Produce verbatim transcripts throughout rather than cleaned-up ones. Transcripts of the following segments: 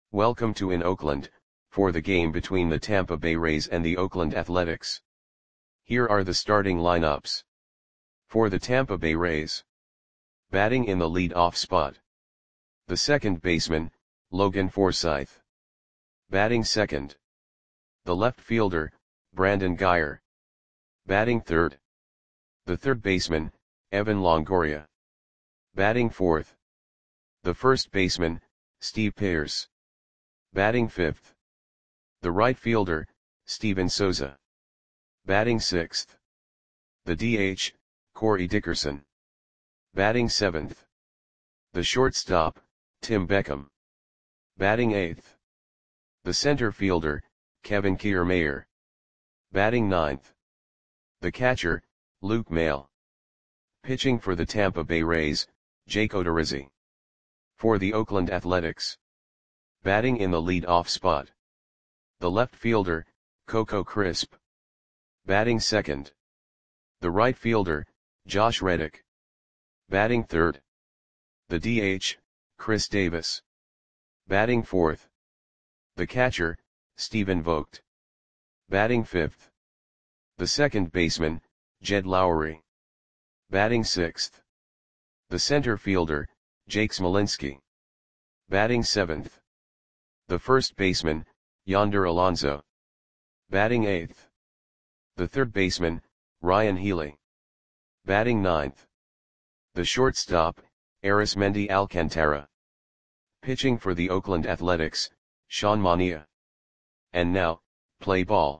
Welcome to in Oakland, for the game between the Tampa Bay Rays and the Oakland Athletics. Here are the starting lineups. For the Tampa Bay Rays. Batting in the lead-off spot. The second baseman, Logan Forsythe. Batting second. The left fielder, Brandon Guyer. Batting third. The third baseman, Evan Longoria. Batting fourth. The first baseman, Steve Pearce. Batting fifth. The right fielder, Steven Souza. Batting sixth. The D H, Corey Dickerson. Batting seventh. The shortstop, Tim Beckham. Batting eighth. The center fielder, Kevin Kiermaier. Batting ninth. The catcher, Luke Maile. Pitching for the Tampa Bay Rays, Jake Odorizzi. For the Oakland Athletics. Batting in the lead-off spot. The left fielder, Coco Crisp. Batting second. The right fielder, Josh Reddick. Batting third. The D H, Chris Davis. Batting fourth. The catcher, Stephen Vogt. Batting fifth. The second baseman, Jed Lowrie. Batting sixth. The center fielder, Jake Smolinski. Batting seventh. The first baseman, Yonder Alonso. Batting eighth. The third baseman, Ryan Healy. Batting ninth. The shortstop, Arismendi Alcantara. Pitching for the Oakland Athletics, Sean Manaea. And now, play ball.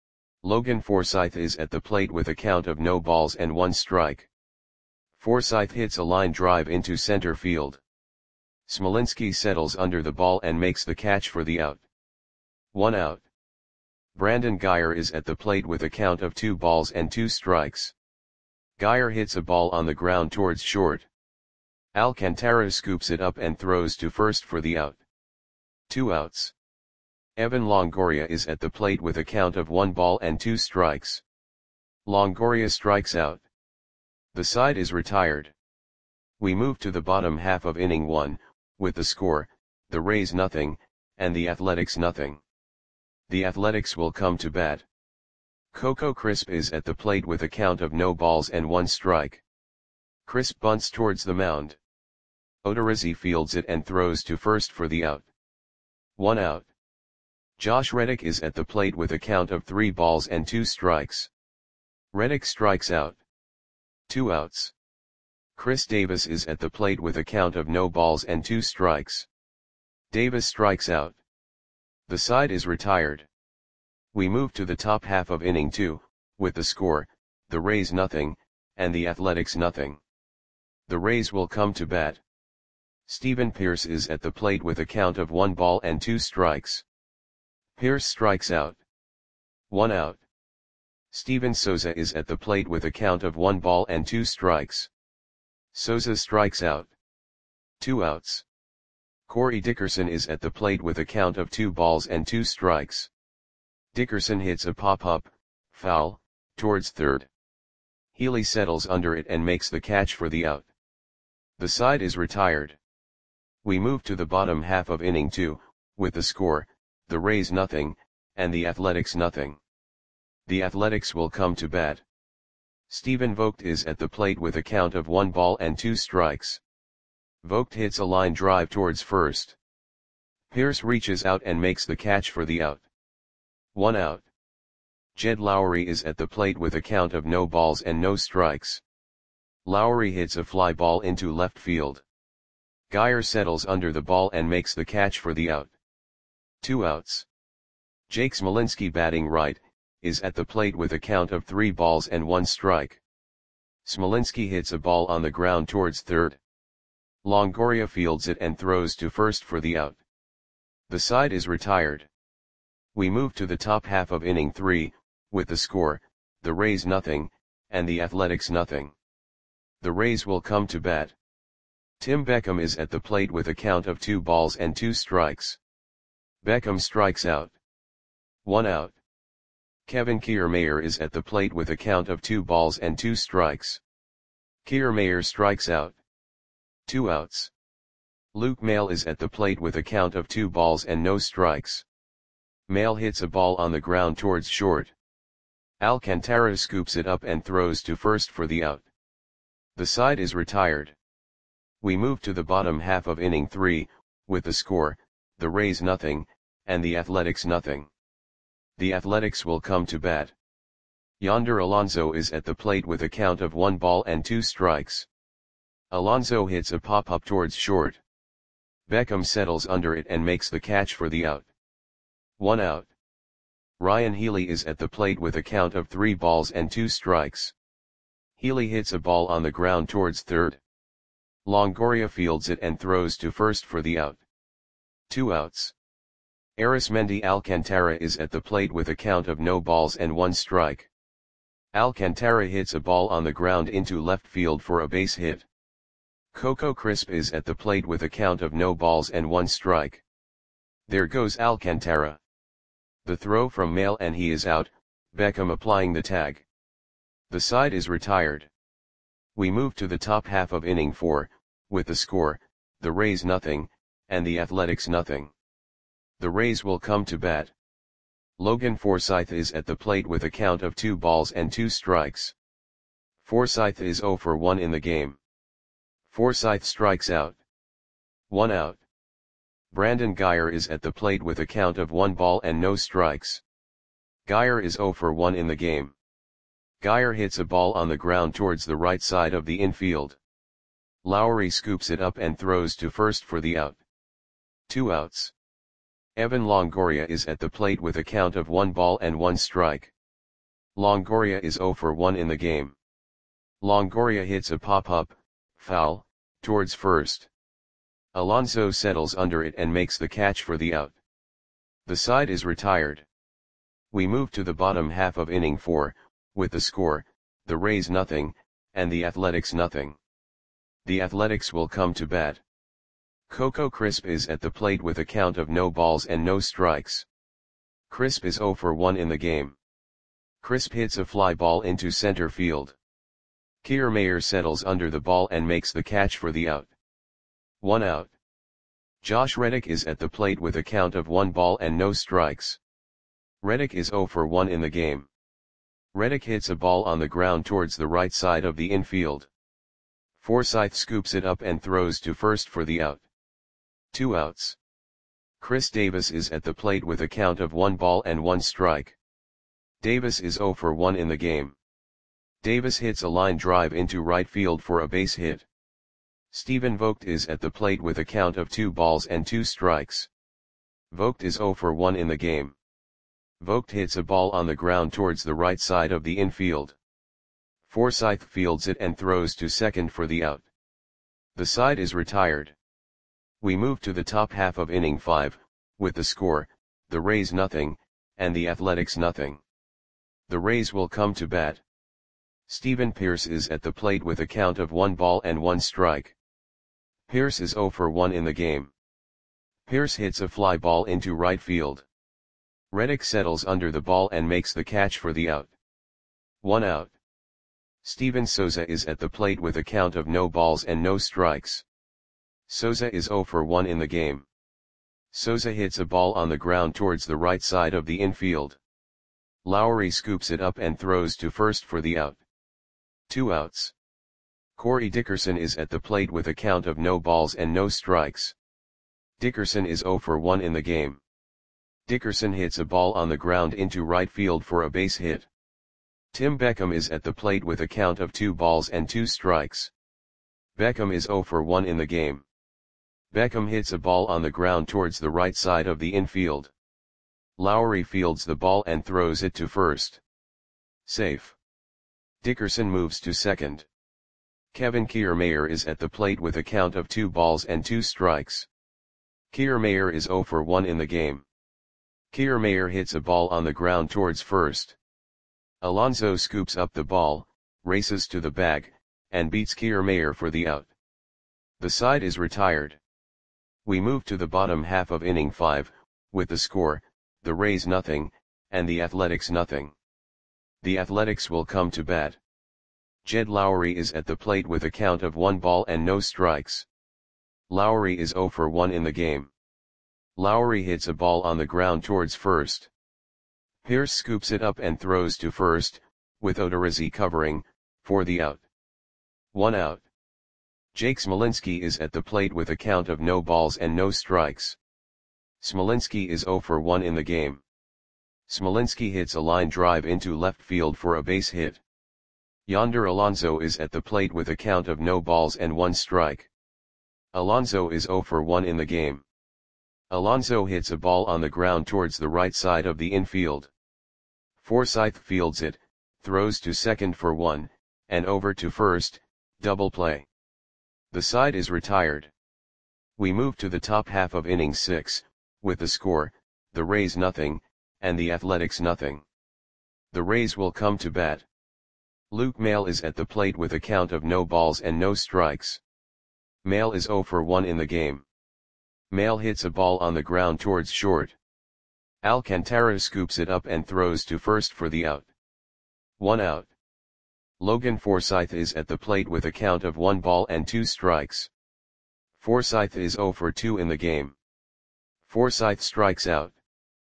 Logan Forsythe is at the plate with a count of no balls and one strike. Forsythe hits a line drive into center field. Smolinski settles under the ball and makes the catch for the out. One out. Brandon Guyer is at the plate with a count of two balls and two strikes. Guyer hits a ball on the ground towards short. Alcantara scoops it up and throws to first for the out. Two outs. Evan Longoria is at the plate with a count of one ball and two strikes. Longoria strikes out. The side is retired. We move to the bottom half of inning one, with the score, the Rays nothing, and the Athletics nothing. The Athletics will come to bat. Coco Crisp is at the plate with a count of no balls and one strike. Crisp bunts towards the mound. Odorizzi fields it and throws to first for the out. One out. Josh Reddick is at the plate with a count of three balls and two strikes. Reddick strikes out. Two outs. Chris Davis is at the plate with a count of no balls and two strikes. Davis strikes out. The side is retired. We move to the top half of inning two, with the score, the Rays nothing, and the Athletics nothing. The Rays will come to bat. Steven Pearce is at the plate with a count of one ball and two strikes. Pearce strikes out. One out. Steven Souza is at the plate with a count of one ball and two strikes. Souza strikes out. Two outs. Corey Dickerson is at the plate with a count of two balls and two strikes. Dickerson hits a pop-up, foul, towards third. Healy settles under it and makes the catch for the out. The side is retired. We move to the bottom half of inning two, with the score, the Rays nothing, and the Athletics nothing. The Athletics will come to bat. Stephen Vogt is at the plate with a count of one ball and two strikes. Vogt hits a line drive towards first. Pearce reaches out and makes the catch for the out. One out. Jed Lowrie is at the plate with a count of no balls and no strikes. Lowrie hits a fly ball into left field. Guyer settles under the ball and makes the catch for the out. Two outs. Jake Smolinski, batting right, is at the plate with a count of three balls and one strike. Smolinski hits a ball on the ground towards third. Longoria fields it and throws to first for the out. The side is retired. We move to the top half of inning three, with the score, the Rays nothing, and the Athletics nothing. The Rays will come to bat. Tim Beckham is at the plate with a count of two balls and two strikes. Beckham strikes out. One out. Kevin Kiermaier is at the plate with a count of two balls and two strikes. Kiermaier strikes out. Two outs. Luke Maile is at the plate with a count of two balls and no strikes. Maile hits a ball on the ground towards short. Alcantara scoops it up and throws to first for the out. The side is retired. We move to the bottom half of inning three, with the score, the Rays nothing, and the Athletics nothing. The Athletics will come to bat. Yonder Alonso is at the plate with a count of one ball and two strikes. Alonso hits a pop-up towards short. Beckham settles under it and makes the catch for the out. One out. Ryan Healy is at the plate with a count of three balls and two strikes. Healy hits a ball on the ground towards third. Longoria fields it and throws to first for the out. Two outs. Arismendi Alcantara is at the plate with a count of no balls and one strike. Alcantara hits a ball on the ground into left field for a base hit. Coco Crisp is at the plate with a count of no balls and one strike. There goes Alcantara. The throw from Maile and he is out, Beckham applying the tag. The side is retired. We move to the top half of inning four, with the score, the Rays nothing, and the Athletics nothing. The Rays will come to bat. Logan Forsythe is at the plate with a count of two balls and two strikes. Forsythe is oh for one in the game. Forsythe strikes out. One out. Brandon Guyer is at the plate with a count of one ball and no strikes. Guyer is oh for one in the game. Guyer hits a ball on the ground towards the right side of the infield. Lowry scoops it up and throws to first for the out. Two outs. Evan Longoria is at the plate with a count of one ball and one strike. Longoria is oh for one in the game. Longoria hits a pop-up, foul, towards first. Alonso settles under it and makes the catch for the out. The side is retired. We move to the bottom half of inning four, with the score, the Rays nothing, and the Athletics nothing. The Athletics will come to bat. Coco Crisp is at the plate with a count of no balls and no strikes. Crisp is oh for one in the game. Crisp hits a fly ball into center field. Kiermaier settles under the ball and makes the catch for the out. One out. Josh Reddick is at the plate with a count of one ball and no strikes. Reddick is oh for one in the game. Reddick hits a ball on the ground towards the right side of the infield. Forsythe scoops it up and throws to first for the out. Two outs. Chris Davis is at the plate with a count of one ball and one strike. Davis is oh for one in the game. Davis hits a line drive into right field for a base hit. Stephen Vogt is at the plate with a count of two balls and two strikes. Vogt is oh for one in the game. Vogt hits a ball on the ground towards the right side of the infield. Forsythe fields it and throws to second for the out. The side is retired. We move to the top half of inning five, with the score, the Rays nothing, and the Athletics nothing. The Rays will come to bat. Stephen Pearce is at the plate with a count of one ball and one strike. Pearce is oh for one in the game. Pearce hits a fly ball into right field. Reddick settles under the ball and makes the catch for the out. One out. Steven Souza is at the plate with a count of no balls and no strikes. Souza is oh for one in the game. Souza hits a ball on the ground towards the right side of the infield. Lowry scoops it up and throws to first for the out. Two outs. Corey Dickerson is at the plate with a count of no balls and no strikes. Dickerson is oh for one in the game. Dickerson hits a ball on the ground into right field for a base hit. Tim Beckham is at the plate with a count of two balls and two strikes. Beckham is oh for one in the game. Beckham hits a ball on the ground towards the right side of the infield. Lowry fields the ball and throws it to first. Safe. Dickerson moves to second. Kevin Kiermaier is at the plate with a count of two balls and two strikes. Kiermaier is oh for one in the game. Kiermaier hits a ball on the ground towards first. Alonso scoops up the ball, races to the bag, and beats Kiermaier for the out. The side is retired. We move to the bottom half of inning five, with the score, the Rays nothing, and the Athletics nothing. The Athletics will come to bat. Jed Lowry is at the plate with a count of one ball and no strikes. Lowry is zero for one in the game. Lowry hits a ball on the ground towards first. Pierce scoops it up and throws to first, with Odorizzi covering, for the out. One out. Jake Smolinski is at the plate with a count of no balls and no strikes. Smolinski is zero for one in the game. Smolinski hits a line drive into left field for a base hit. Yonder Alonso is at the plate with a count of no balls and one strike. Alonso is zero for one in the game. Alonso hits a ball on the ground towards the right side of the infield. Forsythe fields it, throws to second for one, and over to first, double play. The side is retired. We move to the top half of inning six, with the score, the Rays nothing, and the Athletics nothing. The Rays will come to bat. Luke Maile is at the plate with a count of no balls and no strikes. Maile is zero for one in the game. Maile hits a ball on the ground towards short. Alcantara scoops it up and throws to first for the out. One out. Logan Forsythe is at the plate with a count of one ball and two strikes. Forsythe is zero for two in the game. Forsythe strikes out.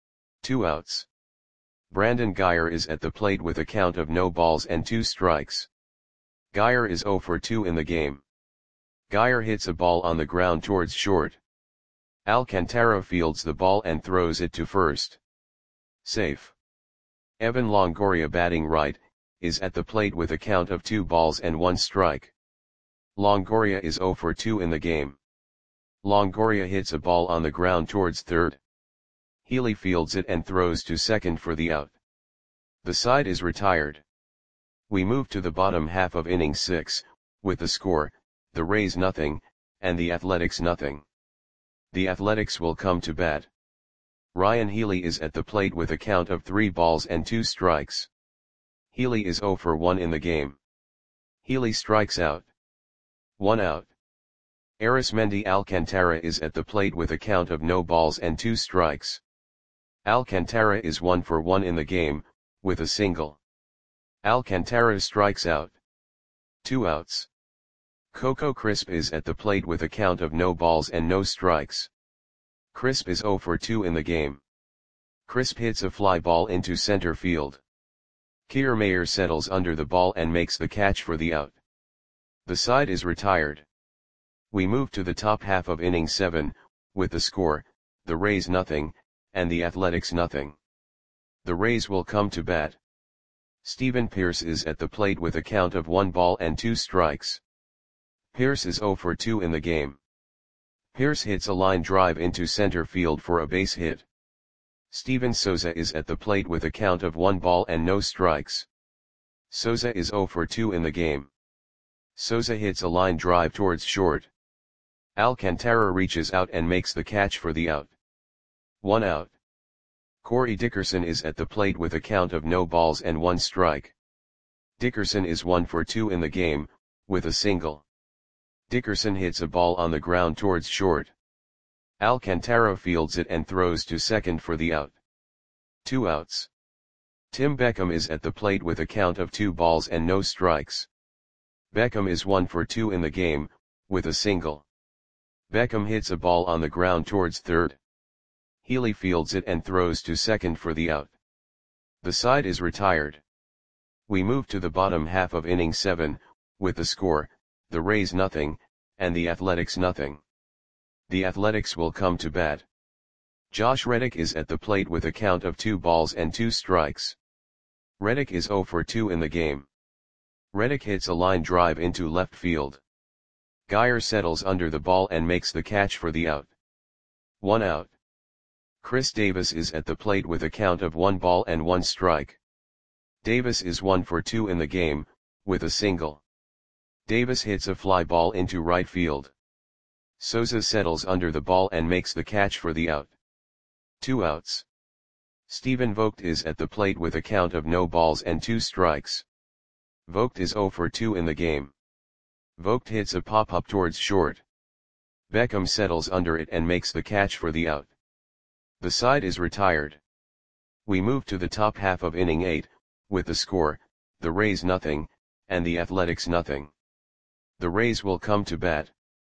Two outs. Brandon Guyer is at the plate with a count of no balls and two strikes. Guyer is zero for two in the game. Guyer hits a ball on the ground towards short. Alcantara fields the ball and throws it to first. Safe. Evan Longoria, batting right, is at the plate with a count of two balls and one strike. Longoria is zero for two in the game. Longoria hits a ball on the ground towards third. Healy fields it and throws to second for the out. The side is retired. We move to the bottom half of inning six, with the score, the Rays nothing, and the Athletics nothing. The Athletics will come to bat. Ryan Healy is at the plate with a count of three balls and two strikes. Healy is zero for one in the game. Healy strikes out. One out. Arismendi Alcantara is at the plate with a count of no balls and two strikes. Alcantara is one for one in the game, with a single. Alcantara strikes out. Two outs. Coco Crisp is at the plate with a count of no balls and no strikes. Crisp is zero for two in the game. Crisp hits a fly ball into center field. Kiermaier settles under the ball and makes the catch for the out. The side is retired. We move to the top half of inning seven, with the score, the Rays nothing, and the Athletics nothing. The Rays will come to bat. Stephen Pierce is at the plate with a count of one ball and two strikes. Pierce is zero for two in the game. Pierce hits a line drive into center field for a base hit. Steven Souza is at the plate with a count of one ball and no strikes. Souza is zero for two in the game. Souza hits a line drive towards short. Alcantara reaches out and makes the catch for the out. One out. Corey Dickerson is at the plate with a count of no balls and one strike. Dickerson is one for two in the game, with a single. Dickerson hits a ball on the ground towards short. Alcantara fields it and throws to second for the out. Two outs. Tim Beckham is at the plate with a count of two balls and no strikes. Beckham is one for two in the game, with a single. Beckham hits a ball on the ground towards third. Healy fields it and throws to second for the out. The side is retired. We move to the bottom half of inning seven, with the score, the Rays nothing, and the Athletics nothing. The Athletics will come to bat. Josh Reddick is at the plate with a count of two balls and two strikes. Reddick is zero for two in the game. Reddick hits a line drive into left field. Guyer settles under the ball and makes the catch for the out. One out. Chris Davis is at the plate with a count of one ball and one strike. Davis is one for two in the game, with a single. Davis hits a fly ball into right field. Souza settles under the ball and makes the catch for the out. Two outs. Stephen Vogt is at the plate with a count of no balls and two strikes. Vogt is zero for two in the game. Vogt hits a pop-up towards short. Beckham settles under it and makes the catch for the out. The side is retired. We move to the top half of inning eight, with the score, the Rays nothing, and the Athletics nothing. The Rays will come to bat.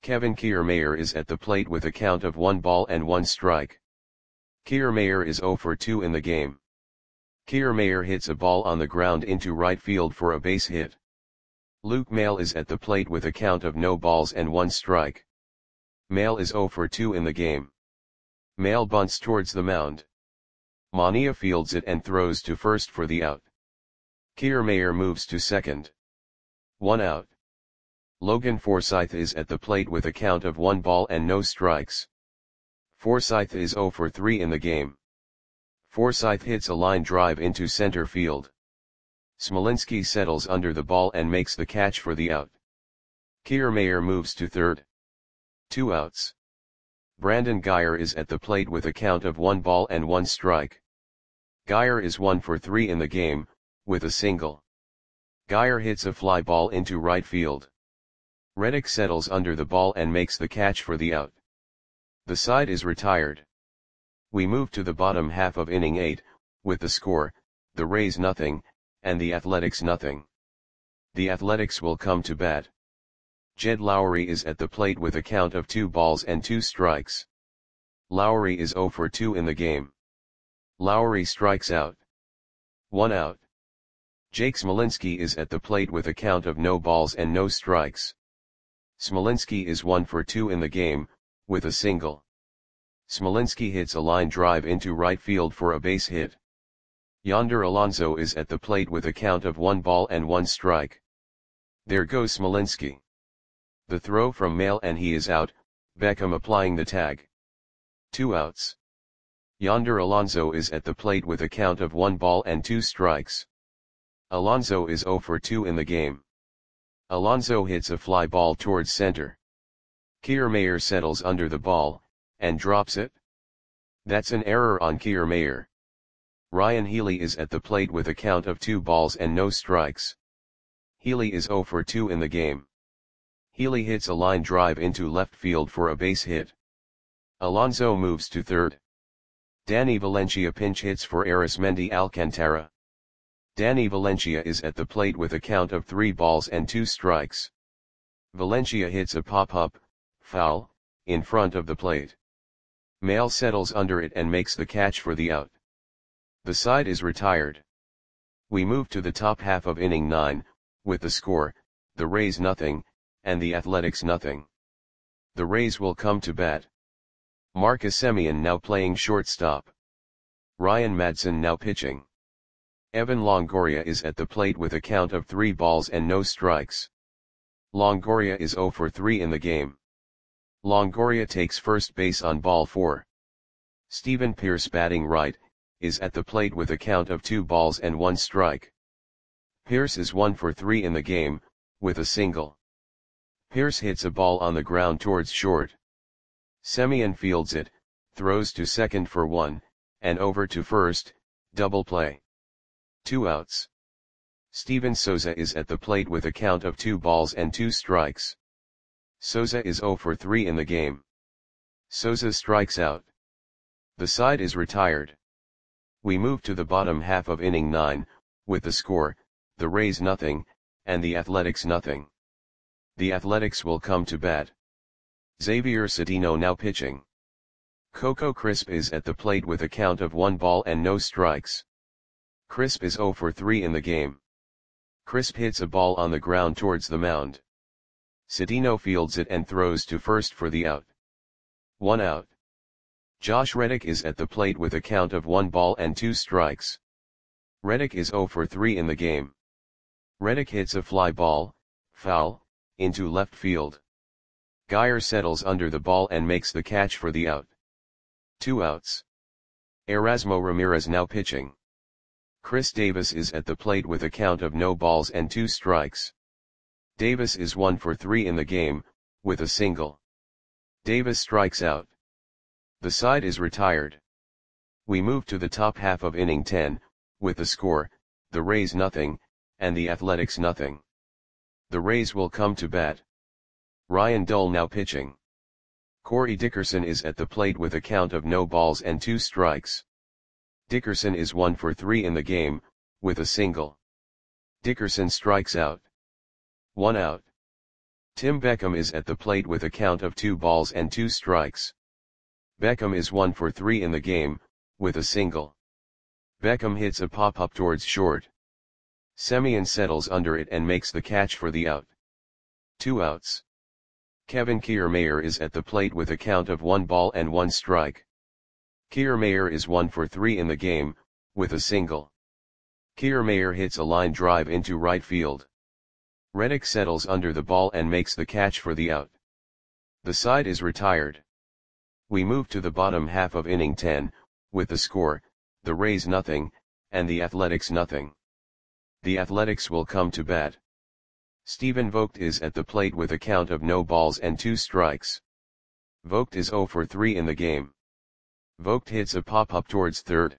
Kevin Kiermaier is at the plate with a count of one ball and one strike. Kiermaier is zero for two in the game. Kiermaier hits a ball on the ground into right field for a base hit. Luke Maile is at the plate with a count of no balls and one strike. Maile is zero for two in the game. Maile bunts towards the mound. Mania fields it and throws to first for the out. Kiermaier moves to second. One out. Logan Forsythe is at the plate with a count of one ball and no strikes. Forsythe is zero for three in the game. Forsythe hits a line drive into center field. Smolinski settles under the ball and makes the catch for the out. Kiermaier moves to third. Two outs. Brandon Guyer is at the plate with a count of one ball and one strike. Guyer is one for three in the game, with a single. Guyer hits a fly ball into right field. Reddick settles under the ball and makes the catch for the out. The side is retired. We move to the bottom half of inning eight, with the score, the Rays nothing, and the Athletics nothing. The Athletics will come to bat. Jed Lowrie is at the plate with a count of two balls and two strikes. Lowrie is zero for two in the game. Lowrie strikes out. One out. Jake Smolinski is at the plate with a count of no balls and no strikes. Smolinski is one for two in the game, with a single. Smolinski hits a line drive into right field for a base hit. Yonder Alonso is at the plate with a count of one ball and one strike. There goes Smolinski. The throw from Maile and he is out, Beckham applying the tag. Two outs. Yonder Alonso is at the plate with a count of one ball and two strikes. Alonso is zero for two in the game. Alonso hits a fly ball towards center. Kiermaier settles under the ball, and drops it. That's an error on Kiermaier. Ryan Healy is at the plate with a count of two balls and no strikes. Healy is zero for two in the game. Healy hits a line drive into left field for a base hit. Alonso moves to third. Danny Valencia pinch hits for Arismendi Alcantara. Danny Valencia is at the plate with a count of three balls and two strikes. Valencia hits a pop-up, foul, in front of the plate. Maile settles under it and makes the catch for the out. The side is retired. We move to the top half of inning nine, with the score, the Rays nothing, and the Athletics nothing. The Rays will come to bat. Marcus Semien now playing shortstop. Ryan Madson now pitching. Evan Longoria is at the plate with a count of three balls and no strikes. Longoria is zero for three in the game. Longoria takes first base on ball four. Stephen Pearce batting right, is at the plate with a count of two balls and one strike. Pearce is one for three in the game, with a single. Pearce hits a ball on the ground towards short. Semien fields it, throws to second for one, and over to first, double play. Two outs. Steven Souza is at the plate with a count of two balls and two strikes. Souza is zero for three in the game. Souza strikes out. The side is retired. We move to the bottom half of inning nine, with the score, the Rays nothing, and the Athletics nothing. The Athletics will come to bat. Xavier Cedeno now pitching. Coco Crisp is at the plate with a count of one ball and no strikes. Crisp is zero for three in the game. Crisp hits a ball on the ground towards the mound. Cedeno fields it and throws to first for the out. One out. Josh Reddick is at the plate with a count of one ball and two strikes. Reddick is zero for three in the game. Reddick hits a fly ball, foul, into left field. Guyer settles under the ball and makes the catch for the out. Two outs. Erasmo Ramirez now pitching. Chris Davis is at the plate with a count of no balls and two strikes. Davis is one for three in the game, with a single. Davis strikes out. The side is retired. We move to the top half of inning ten, with the score, the Rays nothing, and the Athletics nothing. The Rays will come to bat. Ryan Dull now pitching. Corey Dickerson is at the plate with a count of no balls and two strikes. Dickerson is one for three in the game, with a single. Dickerson strikes out. One out. Tim Beckham is at the plate with a count of two balls and two strikes. Beckham is one for three in the game, with a single. Beckham hits a pop-up towards short. Semien settles under it and makes the catch for the out. Two outs. Kevin Kiermaier is at the plate with a count of one ball and one strike. Kiermaier is one for three in the game, with a single. Kiermaier hits a line drive into right field. Reddick settles under the ball and makes the catch for the out. The side is retired. We move to the bottom half of inning ten, with the score, the Rays nothing, and the Athletics nothing. The Athletics will come to bat. Stephen Vogt is at the plate with a count of no balls and two strikes. Vogt is zero for three in the game. Vogt hits a pop-up towards third.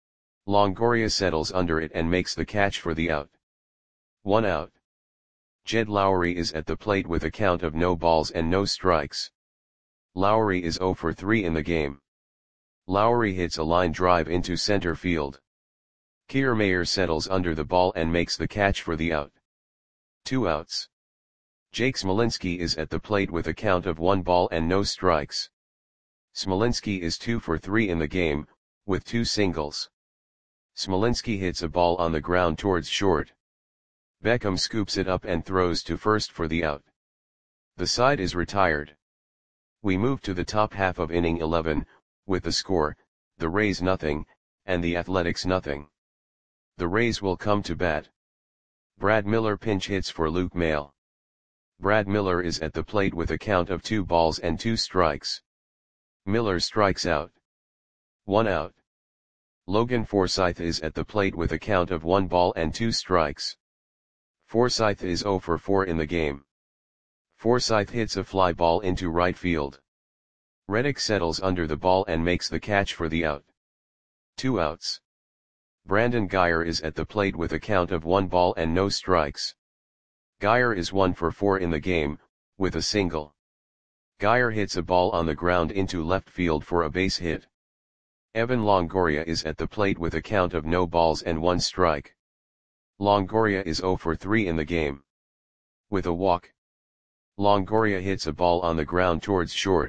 Longoria settles under it and makes the catch for the out. One out. Jed Lowrie is at the plate with a count of no balls and no strikes. Lowrie is zero for three in the game. Lowrie hits a line drive into center field. Kiermaier settles under the ball and makes the catch for the out. Two outs. Jake Smolinski is at the plate with a count of one ball and no strikes. Smolinski is two for three in the game, with two singles. Smolinski hits a ball on the ground towards short. Beckham scoops it up and throws to first for the out. The side is retired. We move to the top half of inning eleven, with the score, the Rays nothing, and the Athletics nothing. The Rays will come to bat. Brad Miller pinch hits for Luke Maile. Brad Miller is at the plate with a count of two balls and two strikes. Miller strikes out. One out. Logan Forsythe is at the plate with a count of one ball and two strikes. Forsythe is zero for four in the game. Forsythe hits a fly ball into right field. Reddick settles under the ball and makes the catch for the out. Two outs. Brandon Guyer is at the plate with a count of one ball and no strikes. Guyer is one for four in the game, with a single. Guyer hits a ball on the ground into left field for a base hit. Evan Longoria is at the plate with a count of no balls and one strike. Longoria is zero for three in the game. With a walk. Longoria hits a ball on the ground towards short.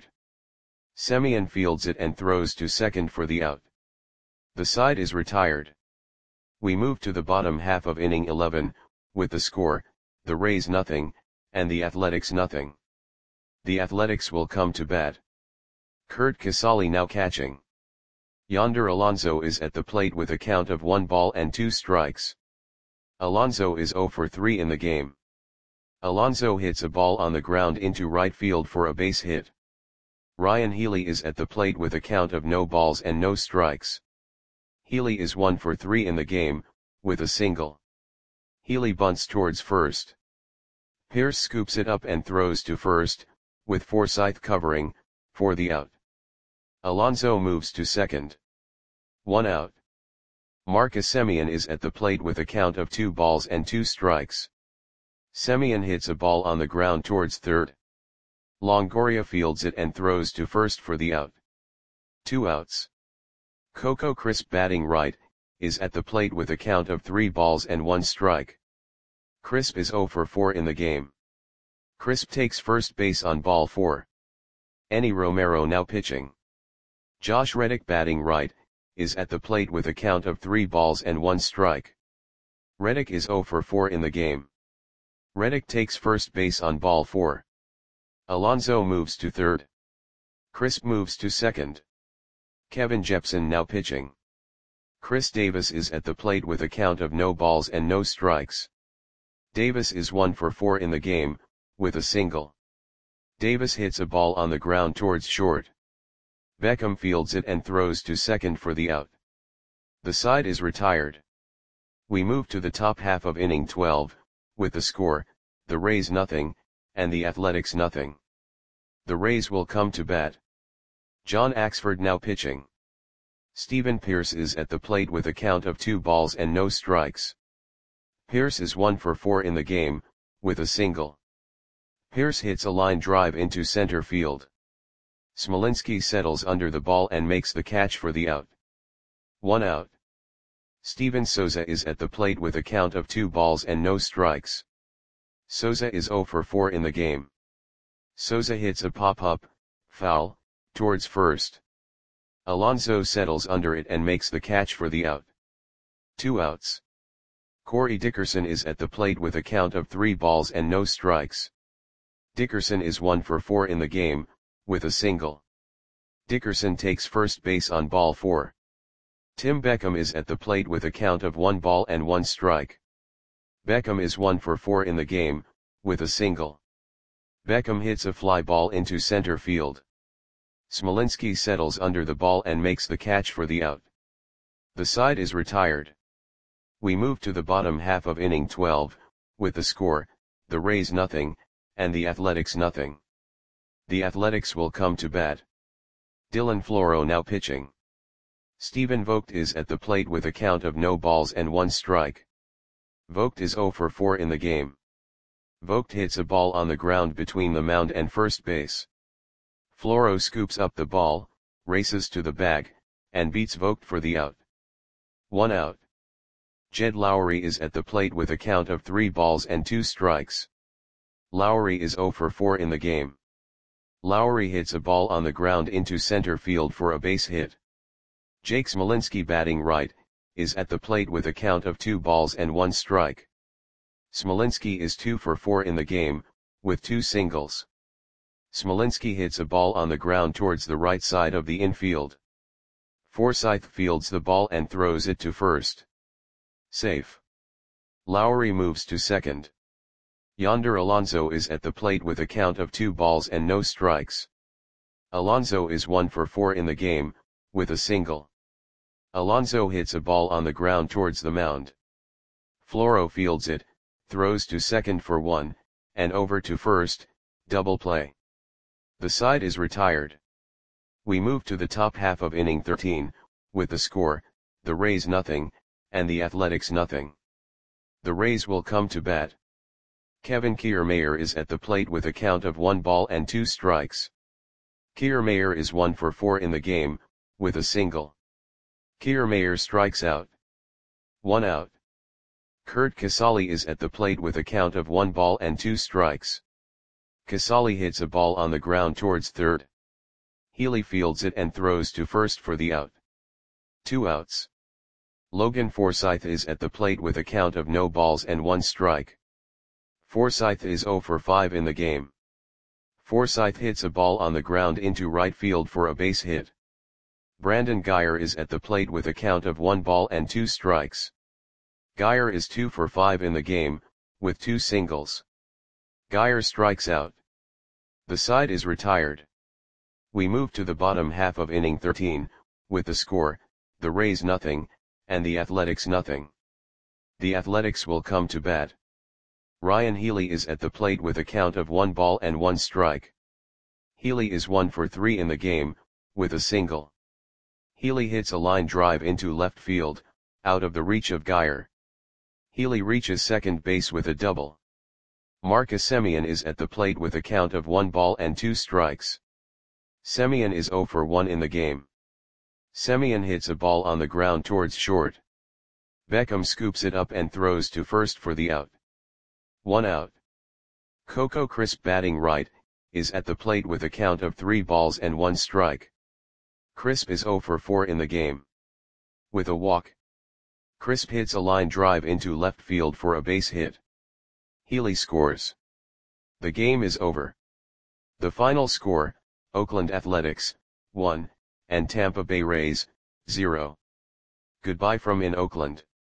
Semien fields it and throws to second for the out. The side is retired. We move to the bottom half of inning eleven, with the score, the Rays nothing, and the Athletics nothing. The Athletics will come to bat. Curt Casali now catching. Yonder Alonso is at the plate with a count of one ball and two strikes. Alonso is zero for three in the game. Alonso hits a ball on the ground into right field for a base hit. Ryan Healy is at the plate with a count of no balls and no strikes. Healy is one for three in the game, with a single. Healy bunts towards first. Pierce scoops it up and throws to first, with Forsythe covering, for the out. Alonso moves to second. One out. Marcus Semien is at the plate with a count of two balls and two strikes. Semien hits a ball on the ground towards third. Longoria fields it and throws to first for the out. Two outs. Coco Crisp batting right, is at the plate with a count of three balls and one strike. Crisp is zero for four in the game. Crisp takes first base on ball four. Enny Romero now pitching. Josh Reddick batting right, is at the plate with a count of three balls and one strike. Reddick is zero for four in the game. Reddick takes first base on ball four. Alonso moves to third. Crisp moves to second. Kevin Jepson now pitching. Chris Davis is at the plate with a count of no balls and no strikes. Davis is one for four in the game, with a single. Davis hits a ball on the ground towards short. Beckham fields it and throws to second for the out. The side is retired. We move to the top half of inning twelve, with the score, the Rays nothing, and the Athletics nothing. The Rays will come to bat. John Axford now pitching. Stephen Pierce is at the plate with a count of two balls and no strikes. Pierce is one for four in the game, with a single. Pierce hits a line drive into center field. Smolinski settles under the ball and makes the catch for the out. One out. Steven Souza is at the plate with a count of two balls and no strikes. Souza is zero for four in the game. Souza hits a pop-up, foul, towards first. Alonso settles under it and makes the catch for the out. Two outs. Corey Dickerson is at the plate with a count of three balls and no strikes. Dickerson is one for four in the game, with a single. Dickerson takes first base on ball four. Tim Beckham is at the plate with a count of one ball and one strike. Beckham is one for four in the game, with a single. Beckham hits a fly ball into center field. Smolinski settles under the ball and makes the catch for the out. The side is retired. We move to the bottom half of inning twelve, with the score, the Rays nothing, and the Athletics nothing. The Athletics will come to bat. Dylan Floro now pitching. Stephen Vogt is at the plate with a count of no balls and one strike. Vogt is zero for four in the game. Vogt hits a ball on the ground between the mound and first base. Floro scoops up the ball, races to the bag, and beats Vogt for the out. One out. Jed Lowry is at the plate with a count of three balls and two strikes. Lowry is zero for four in the game. Lowry hits a ball on the ground into center field for a base hit. Jake Smolinski, batting right, is at the plate with a count of two balls and one strike. Smolinski is two for four in the game, with two singles. Smolinski hits a ball on the ground towards the right side of the infield. Forsythe fields the ball and throws it to first. Safe. Lowry moves to second. Yonder Alonso is at the plate with a count of two balls and no strikes. Alonso is one for four in the game, with a single. Alonso hits a ball on the ground towards the mound. Floro fields it, throws to second for one, and over to first, double play. The side is retired. We move to the top half of inning thirteen, with the score, the Rays nothing, and the Athletics nothing. The Rays will come to bat. Kevin Kiermaier is at the plate with a count of one ball and two strikes. Kiermaier is one for four in the game, with a single. Kiermaier strikes out. One out. Kurt Casali is at the plate with a count of one ball and two strikes. Casali hits a ball on the ground towards third. Healy fields it and throws to first for the out. Two outs. Logan Forsythe is at the plate with a count of no balls and one strike. Forsythe is zero for five in the game. Forsythe hits a ball on the ground into right field for a base hit. Brandon Guyer is at the plate with a count of one ball and two strikes. Guyer is two for five in the game, with two singles. Guyer strikes out. The side is retired. We move to the bottom half of inning thirteen, with the score, the Rays nothing, and the Athletics nothing. The Athletics will come to bat. Ryan Healy is at the plate with a count of one ball and one strike. Healy is one for three in the game, with a single. Healy hits a line drive into left field, out of the reach of Guyer. Healy reaches second base with a double. Marcus Semien is at the plate with a count of one ball and two strikes. Semien is zero for one in the game. Semien hits a ball on the ground towards short. Beckham scoops it up and throws to first for the out. One out. Coco Crisp, batting right, is at the plate with a count of three balls and one strike. Crisp is zero for four in the game. With a walk. Crisp hits a line drive into left field for a base hit. Healy scores. The game is over. The final score, Oakland Athletics, one, and Tampa Bay Rays, zero. Goodbye from in Oakland.